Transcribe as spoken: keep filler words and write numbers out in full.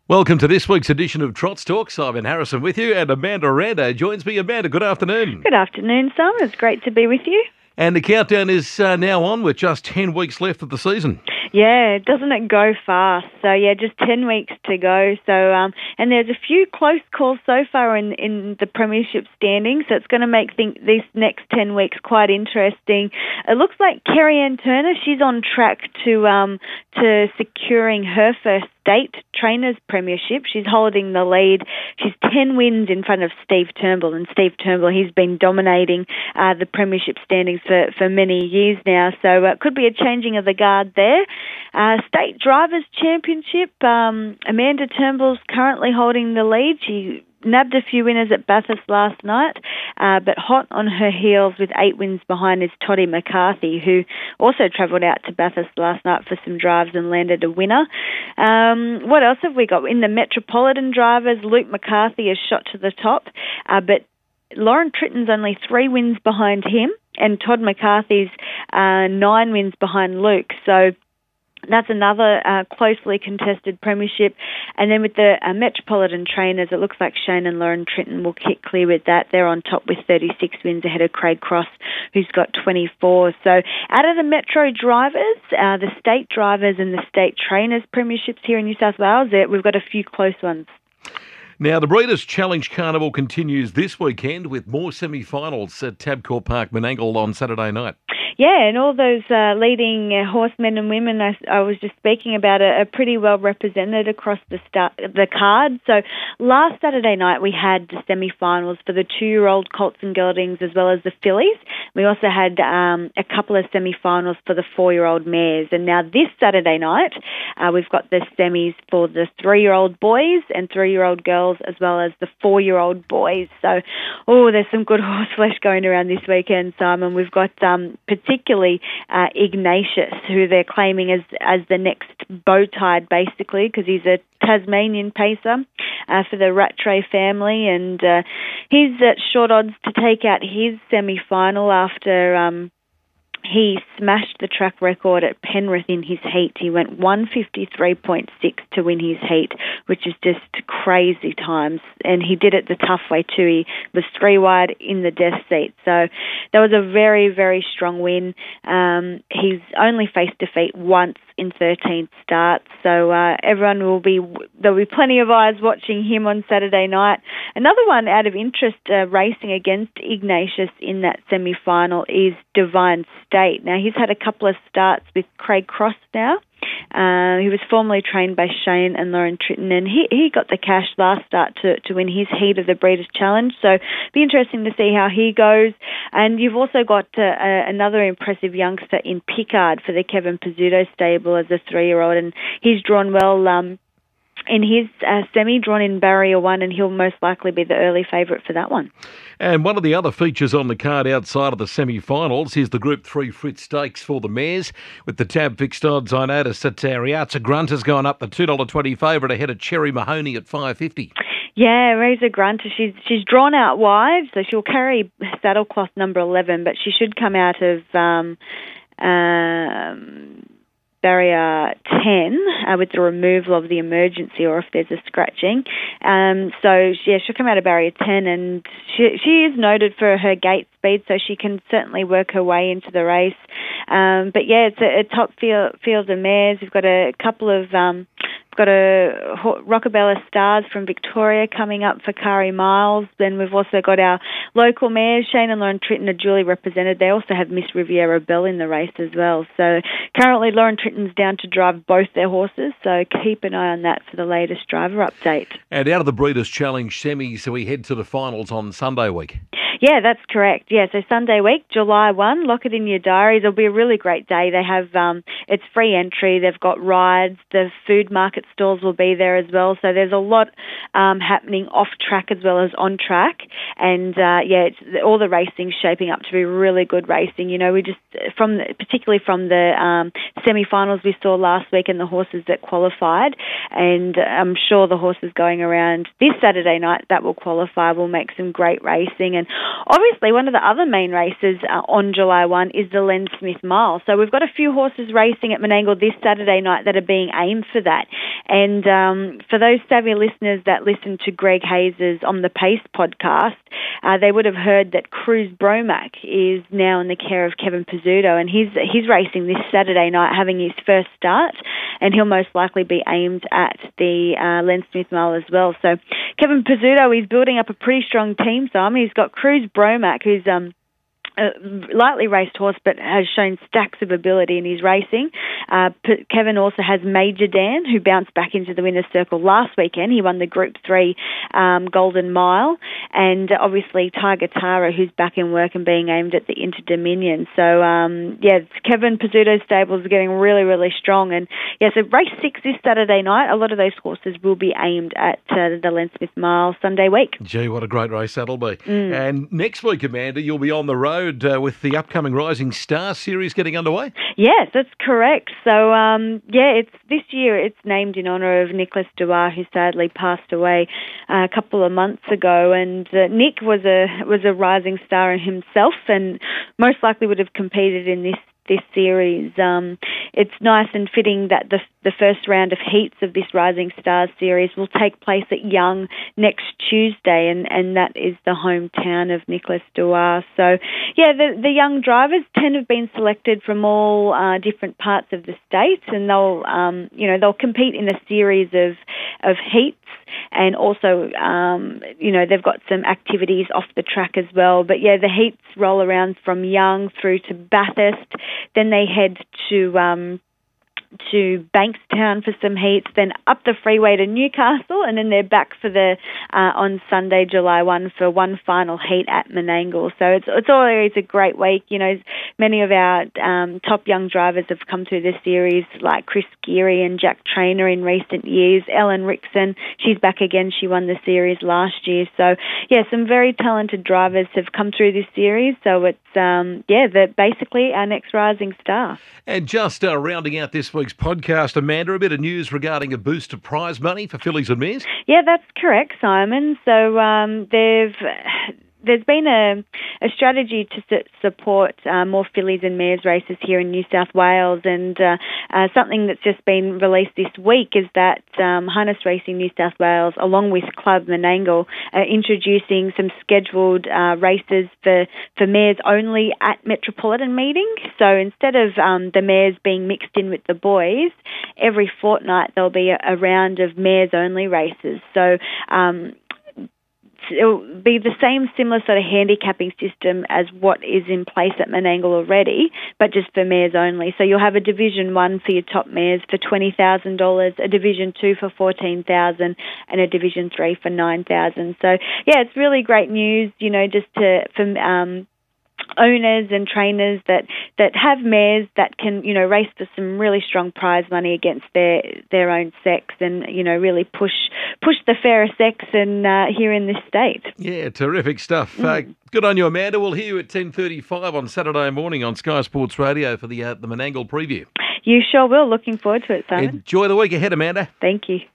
Welcome to this week's edition of Trots Talk. Simon Harrison with you, and Amanda Rando joins me. Amanda, good afternoon. Good afternoon, Simon. It's great to be with you. And the countdown is uh, now on with just ten weeks left of the season. Yeah, doesn't it go fast? So, yeah, just ten weeks to go. So, um, and there's a few close calls so far in, in the premiership standings, so it's going to make think these next ten weeks quite interesting. It looks like Kerry-Anne Turner, she's on track to um, to securing her first state trainers premiership. She's holding the lead. She's ten wins in front of Steve Turnbull, and Steve Turnbull, he's been dominating uh, the premiership standings for, for many years now, so it uh, could be a changing of the guard there. Uh, State Drivers' Championship, um, Amanda Turnbull's currently holding the lead. She nabbed a few winners at Bathurst last night, uh, but hot on her heels with eight wins behind is Toddy McCarthy, who also travelled out to Bathurst last night for some drives and landed a winner. Um, what else have we got? In the Metropolitan Drivers, Luke McCarthy is shot to the top, uh, but Lauren Tritton's only three wins behind him, and Todd McCarthy's uh, nine wins behind Luke. So that's another uh, closely contested premiership. And then with the uh, Metropolitan Trainers, it looks like Shane and Lauren Tritton will kick clear with that. They're on top with thirty-six wins ahead of Craig Cross, who's got twenty-four. So out of the Metro drivers, uh, the State Drivers and the State Trainers premierships here in New South Wales, we've got a few close ones. Now, the Breeders' Challenge Carnival continues this weekend with more semi-finals at Tabcorp Park, Menangle on Saturday night. Yeah, and all those uh, leading uh, horsemen and women I, I was just speaking about are, are pretty well represented across the start, the card. So last Saturday night we had the semi-finals for the two-year-old colts and geldings as well as the fillies. We also had um, a couple of semi-finals for the four-year-old mares. And now this Saturday night uh, we've got the semis for the three-year-old boys and three-year-old girls as well as the four-year-old boys. So, oh, there's some good horse flesh going around this weekend, Simon. We've got um, particularly uh, Ignatius, who they're claiming as as the next Bowtide, basically, because he's a Tasmanian pacer uh, for the Rattray family, and uh, he's at short odds to take out his semi-final after Um, He smashed the track record at Penrith in his heat. He went one fifty-three point six to win his heat, which is just crazy times. And he did it the tough way too. He was three wide in the death seat. So that was a very, very strong win. Um, he's only faced defeat once in thirteen starts. So uh, everyone will be, there'll be plenty of eyes watching him on Saturday night. Another one out of interest uh, racing against Ignatius in that semi-final is Divine State. Now, he's had a couple of starts with Craig Cross now. Uh, he was formerly trained by Shane and Lauren Tritton, and he, he got the cash last start to, to win his heat of the Breeders' Challenge. So it'll be interesting to see how he goes. And you've also got uh, uh, another impressive youngster in Pickard for the Kevin Pizzuto stable as a three-year-old, and he's drawn well um, in his uh, semi, drawn in barrier one, and he'll most likely be the early favourite for that one. And one of the other features on the card outside of the semi-finals is the Group three Fritz Stakes for the mares. With the tab fixed odds, I noticed that uh, Riazza Grunt has gone up the two dollars twenty favourite ahead of Cherry Mahoney at five fifty. Yeah, Riazza Grunt, she's she's drawn out wide, so she'll carry saddlecloth number eleven, but she should come out of Um, um, barrier ten uh, with the removal of the emergency, or if there's a scratching. Um, so, yeah, she'll come out of barrier ten, and she, she is noted for her gate speed, so she can certainly work her way into the race. Um, but, yeah, it's a, a top field, field of mares. We've got a couple of... Um, got a Rockabella Stars from Victoria coming up for Kari Miles. Then we've also got our local mares, Shane and Lauren Tritton, are duly represented. They also have Miss Riviera Bell in the race as well. So currently Lauren Tritton's down to drive both their horses, so keep an eye on that for the latest driver update. And out of the Breeders' Challenge semis, so we head to the finals on Sunday week. Yeah, that's correct. Yeah, so Sunday week, July first, lock it in your diaries. It'll be a really great day. They have, um, it's free entry. They've got rides. The food market stalls will be there as well. So there's a lot um, happening off track as well as on track. And, uh, yeah, it's, all the racing's shaping up to be really good racing. You know, we just, from the, particularly from the um, semi-finals we saw last week and the horses that qualified. And I'm sure the horses going around this Saturday night that will qualify will make some great racing. And obviously, one of the other main races uh, on July first is the Len Smith Mile. So we've got a few horses racing at Menangle this Saturday night that are being aimed for that. And um, for those savvy listeners that listen to Greg Hayes' On the Pace podcast, uh, they would have heard that Cruz Bromac is now in the care of Kevin Pizzuto, and he's he's racing this Saturday night, having his first start, and he'll most likely be aimed at the uh, Len Smith Mile as well. So Kevin Pizzuto is building up a pretty strong team, Simon. He's got Cruz Bromac, who's um, a lightly raced horse but has shown stacks of ability in his racing. Uh, P- Kevin also has Major Dan, who bounced back into the winner's circle last weekend. He won the Group three um, Golden Mile. And uh, obviously Tiger Tara, who's back in work and being aimed at the Inter Dominion. So, um, yeah, Kevin Pizzuto's stables are getting really, really strong. And, yeah, so race six this Saturday night, a lot of those horses will be aimed at uh, the Len Smith Mile Sunday week. Gee, what a great race that'll be. Mm. And next week, Amanda, you'll be on the road Uh, with the upcoming Rising Star series getting underway? Yes, that's correct. So, um, yeah, it's this year it's named in honour of Nicholas Duar, who sadly passed away uh, a couple of months ago. And uh, Nick was a was a rising star himself, and most likely would have competed in this this series. Um, it's nice and fitting that the the first round of heats of this Rising Stars series will take place at Young next Tuesday, and, and that is the hometown of Nicholas Duar. So, yeah, the the young drivers, ten have been selected from all uh, different parts of the state, and they'll um, you know they'll compete in a series of of heats. And also, um, you know, they've got some activities off the track as well. But, yeah, the heats roll around from Young through to Bathurst. Then they head to um, to Bankstown for some heats, then up the freeway to Newcastle, and then they're back for the uh, on Sunday, July first, for one final heat at Menangle. So it's it's always a great week. You know, many of our um, top young drivers have come through this series, like Chris Geary and Jack Trainer in recent years. Ellen Rickson, she's back again. She won the series last year. So, yeah, some very talented drivers have come through this series. So it's, um, yeah, they're basically our next rising star. And just uh, rounding out this week's podcast, Amanda, a bit of news regarding a boost of prize money for fillies and mares? Yeah, that's correct, Simon. So um, they've... There's been a, a strategy to su- support uh, more fillies and mares races here in New South Wales, and uh, uh, something that's just been released this week is that um, Harness Racing New South Wales, along with Club Menangle, are introducing some scheduled uh, races for, for mares only at Metropolitan meetings. So instead of um, the mares being mixed in with the boys, every fortnight there'll be a, a round of mares only races. So um, it'll be the same similar sort of handicapping system as what is in place at Menangle already, but just for mares only. So you'll have a Division one for your top mares for twenty thousand dollars, a Division two for fourteen thousand dollars, and a Division three for nine thousand dollars. So, yeah, it's really great news, you know, just to for um owners and trainers that, that have mares that can, you know, race for some really strong prize money against their their own sex, and, you know, really push push the fairer sex and uh, here in this state. Yeah, terrific stuff. Mm. Uh, good on you, Amanda. We'll hear you at ten thirty-five on Saturday morning on Sky Sports Radio for the uh, the Menangle preview. You sure will. Looking forward to it, Simon. Enjoy the week ahead, Amanda. Thank you.